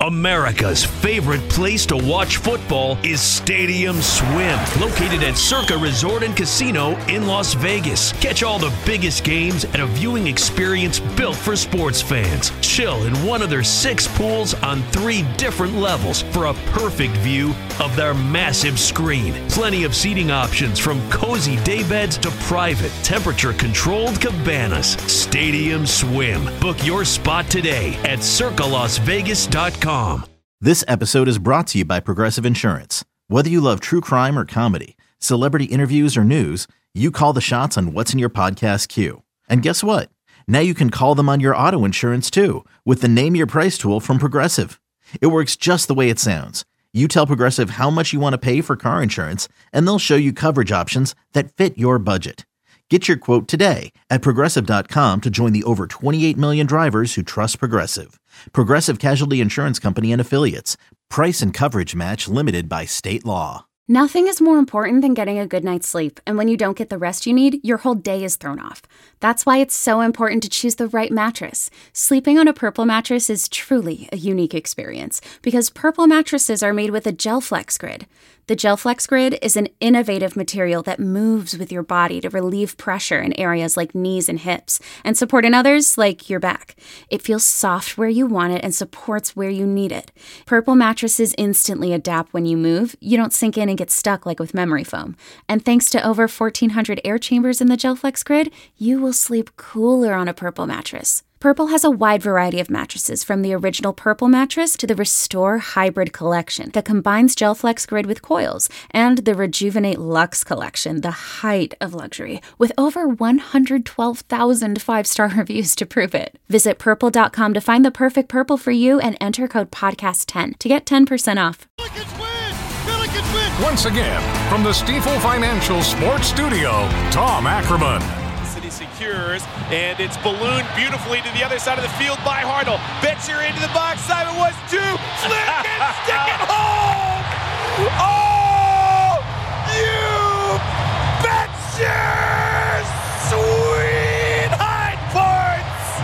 America's favorite place to watch football is Stadium Swim, located at Circa Resort and Casino in Las Vegas. Catch all the biggest games at a viewing experience built for sports fans. Chill in one of their 6 pools on 3 different levels for a perfect view of their massive screen. Plenty of seating options from cozy daybeds to private, temperature-controlled cabanas. Stadium Swim. Book your spot today at circalasvegas.com. This episode is brought to you by Progressive Insurance. Whether you love true crime or comedy, celebrity interviews or news, you call the shots on what's in your podcast queue. And guess what? Now you can call them on your auto insurance too with the Name Your Price tool from Progressive. It works just the way it sounds. You tell Progressive how much you want to pay for car insurance, and they'll show you coverage options that fit your budget. Get your quote today at Progressive.com to join the over 28 million drivers who trust Progressive. Progressive Casualty Insurance Company and Affiliates. Price and coverage match limited by state law. Nothing is more important than getting a good night's sleep, and when you don't get the rest you need, your whole day is thrown off. That's why it's so important to choose the right mattress. Sleeping on a Purple mattress is truly a unique experience because Purple mattresses are made with a GelFlex Grid. The GelFlex Grid is an innovative material that moves with your body to relieve pressure in areas like knees and hips and support in others like your back. It feels soft where you want it and supports where you need it. Purple mattresses instantly adapt when you move. You don't sink in and get stuck like with memory foam. And thanks to over 1,400 air chambers in the GelFlex Grid, you will sleep cooler on a Purple mattress. Purple has a wide variety of mattresses, from the original Purple mattress to the Restore Hybrid collection that combines GelFlex Grid with coils, and the Rejuvenate Luxe collection, the height of luxury, with over 112,000 5-star reviews to prove it. Visit Purple.com to find the perfect Purple for you and enter code PODCAST10 to get 10% off. Once again, from the Stifel Financial Sports Studio, Tom Ackerman. City secures, and it's ballooned beautifully to the other side of the field by Hartle. Betcher into the box. Simon was 2. Flick and stick it home. Oh, you Betcher! Sweet High Parts.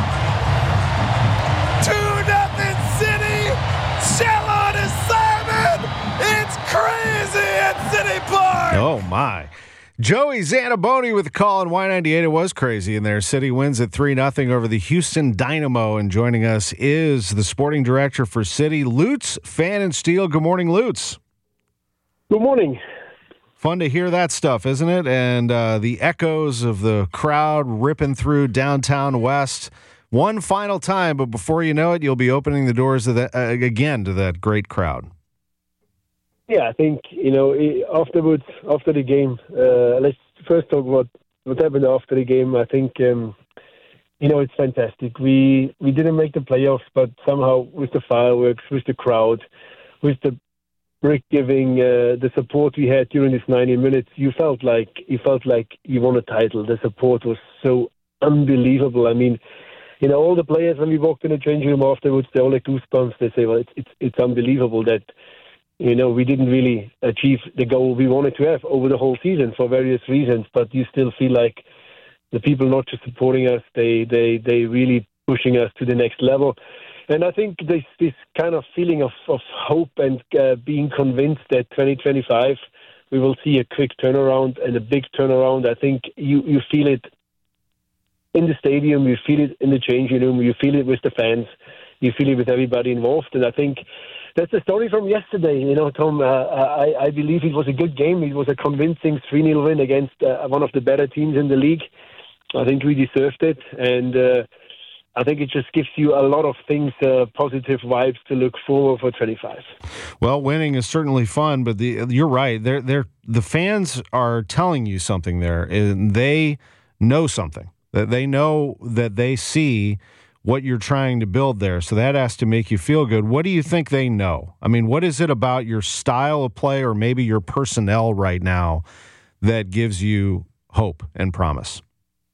2-0 City. Shell on to Simon. It's crazy at City Park. Oh, my. Joey Zanaboni with the call on Y98. It was crazy in there. City wins at 3-0 over the Houston Dynamo. And joining us is the sporting director for City, Lutz Pfannenstiel. Good morning, Lutz. Good morning. Fun to hear that stuff, isn't it? And the echoes of the crowd ripping through downtown West. One final time, but before you know it, you'll be opening the doors of again to that great crowd. Yeah, I think, afterwards, after the game, let's first talk about what happened after the game. I think, it's fantastic. We didn't make the playoffs, but somehow with the fireworks, with the crowd, with the brick giving, the support we had during this 90 minutes, you felt like you won a title. The support was so unbelievable. I mean, all the players, when we walked in the changing room afterwards, they all had goosebumps. They say, well, it's unbelievable that we didn't really achieve the goal we wanted to have over the whole season for various reasons, but you still feel like the people not just supporting us, they really pushing us to the next level. And I think this kind of feeling of hope and being convinced that 2025 we will see a quick turnaround and a big turnaround. I think you feel it in the stadium, you feel it in the changing room, you feel it with the fans, you feel it with everybody involved. And I think that's the story from yesterday. Tom, I believe it was a good game. It was a convincing 3-0 win against one of the better teams in the league. I think we deserved it. And I think it just gives you a lot of things, positive vibes to look forward for 25. Well, winning is certainly fun, but you're right. The fans are telling you something there, and they know something. That they know that they see what you're trying to build there. So that has to make you feel good. What do you think they know? I mean, what is it about your style of play or maybe your personnel right now that gives you hope and promise?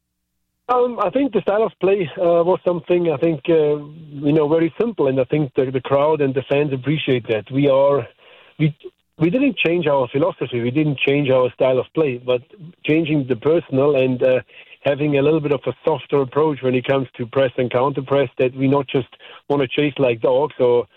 I think the style of play was something, I think, very simple. And I think the crowd and the fans appreciate that. We didn't change our philosophy. We didn't change our style of play, but changing the personnel and having a little bit of a softer approach when it comes to press and counter press, that we not just want to chase like dogs or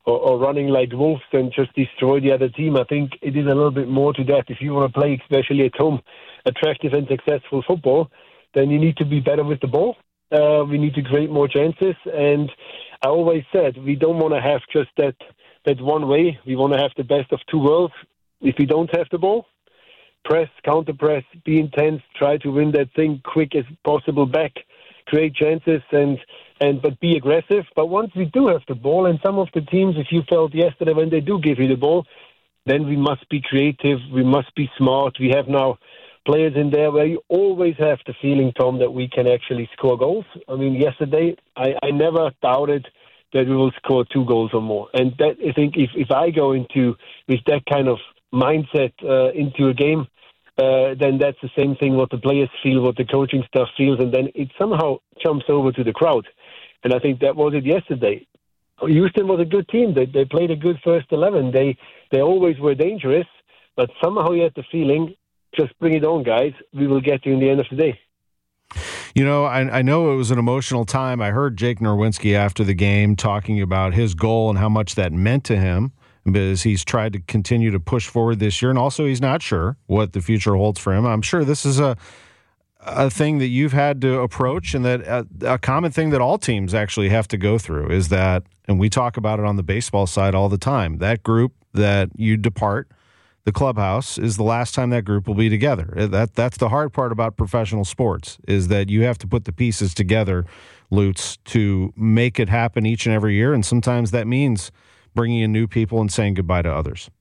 or running like wolves and just destroy the other team. I think it is a little bit more to that. If you want to play, especially at home, attractive and successful football, then you need to be better with the ball. We need to create more chances. And I always said we don't want to have just that one way. We want to have the best of two worlds. If we don't have the ball, press, counter-press, be intense, try to win that thing quick as possible back, create chances, but be aggressive. But once we do have the ball, and some of the teams, if you felt yesterday when they do give you the ball, then we must be creative, we must be smart. We have now players in there where you always have the feeling, Tom, that we can actually score goals. I mean, yesterday, I never doubted that we will score 2 goals or more. And that, I think if I go into with that kind of mindset into a game, then that's the same thing what the players feel, what the coaching staff feels, and then it somehow jumps over to the crowd. And I think that was it yesterday. Houston was a good team. They played a good first 11. They always were dangerous, but somehow you had the feeling, just bring it on, guys. We will get you in the end of the day. You know, I know it was an emotional time. I heard Jake Nerwinski after the game talking about his goal and how much that meant to him, because he's tried to continue to push forward this year, and also he's not sure what the future holds for him. I'm sure this is a thing that you've had to approach, and that a common thing that all teams actually have to go through is that, and we talk about it on the baseball side all the time, that group that you depart, the clubhouse, is the last time that group will be together. That's the hard part about professional sports, is that you have to put the pieces together, Lutz, to make it happen each and every year, and sometimes that means bringing in new people and saying goodbye to others.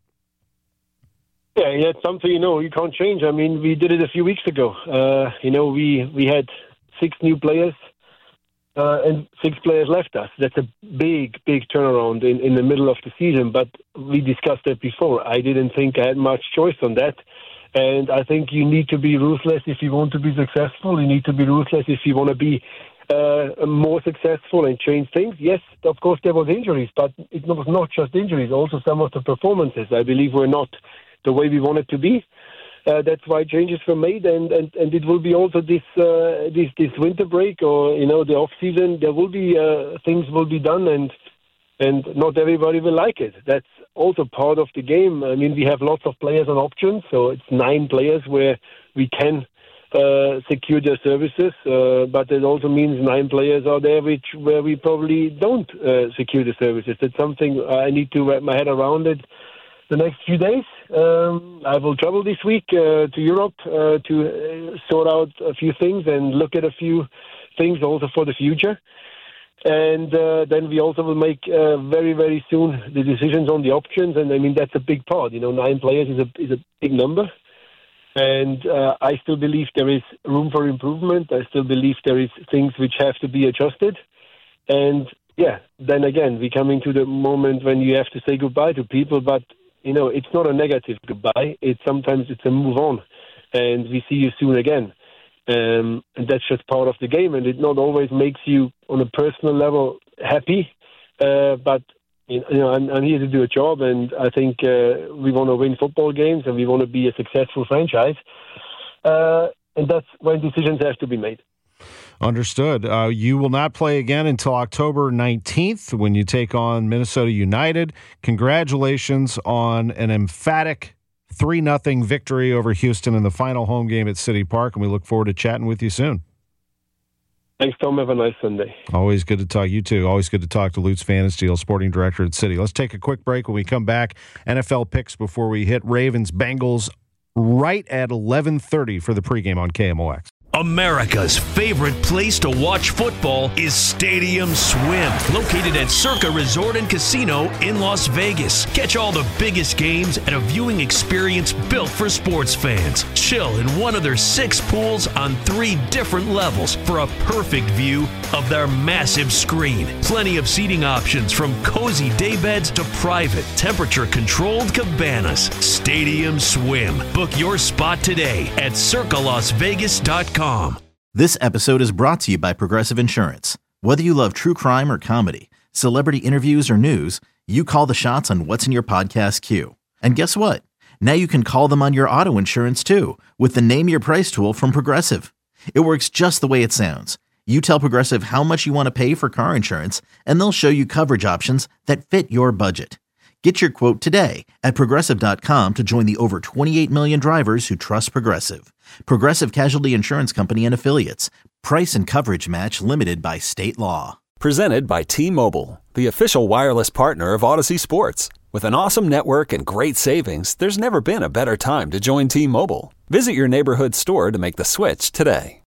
Yeah, it's something, you can't change. I mean, we did it a few weeks ago. We had 6 new players and 6 players left us. That's a big turnaround in the middle of the season, but we discussed that before. I didn't think I had much choice on that. And I think you need to be ruthless if you want to be successful. You need to be ruthless if you want to be more successful and change things. Yes, of course, there was injuries, but it was not just injuries. Also, some of the performances, I believe, were not the way we wanted to be. That's why changes were made, and it will be also this winter break, or the off season. There will be things will be done, and not everybody will like it. That's also part of the game. I mean, we have lots of players on options, so it's 9 players where we can secure their services, but it also means 9 players are there where we probably don't secure the services. That's something I need to wrap my head around it the next few days. I will travel this week to Europe to sort out a few things and look at a few things also for the future. And then we also will make very, very soon the decisions on the options. And I mean, that's a big part. 9 players is a big number. And I still believe there is room for improvement. I still believe there is things which have to be adjusted. And then again, we're coming to the moment when you have to say goodbye to people, but it's not a negative goodbye. Sometimes it's a move on, and we see you soon again. And that's just part of the game, and it not always makes you on a personal level happy. But I'm here to do a job, and I think we want to win football games, and we want to be a successful franchise. And that's when decisions have to be made. Understood. You will not play again until October 19th when you take on Minnesota United. Congratulations on an emphatic 3-0 victory over Houston in the final home game at City Park, and we look forward to chatting with you soon. Thanks, Tom. Have a nice Sunday. Always good to talk. You too. Always good to talk to Lutz Pfannenstiel, sporting director at City. Let's take a quick break. When we come back, NFL picks before we hit Ravens-Bengals right at 11:30 for the pregame on KMOX. America's favorite place to watch football is Stadium Swim, located at Circa Resort and Casino in Las Vegas. Catch all the biggest games at a viewing experience built for sports fans. Chill in one of their 6 pools on 3 different levels for a perfect view of their massive screen. Plenty of seating options from cozy daybeds to private, temperature-controlled cabanas. Stadium Swim. Book your spot today at circalasvegas.com. This episode is brought to you by Progressive Insurance. Whether you love true crime or comedy, celebrity interviews or news, you call the shots on what's in your podcast queue. And guess what? Now you can call them on your auto insurance too with the Name Your Price tool from Progressive. It works just the way it sounds. You tell Progressive how much you want to pay for car insurance, and they'll show you coverage options that fit your budget. Get your quote today at Progressive.com to join the over 28 million drivers who trust Progressive. Progressive Casualty Insurance Company and Affiliates. Price and coverage match limited by state law. Presented by T-Mobile, the official wireless partner of Odyssey Sports. With an awesome network and great savings, there's never been a better time to join T-Mobile. Visit your neighborhood store to make the switch today.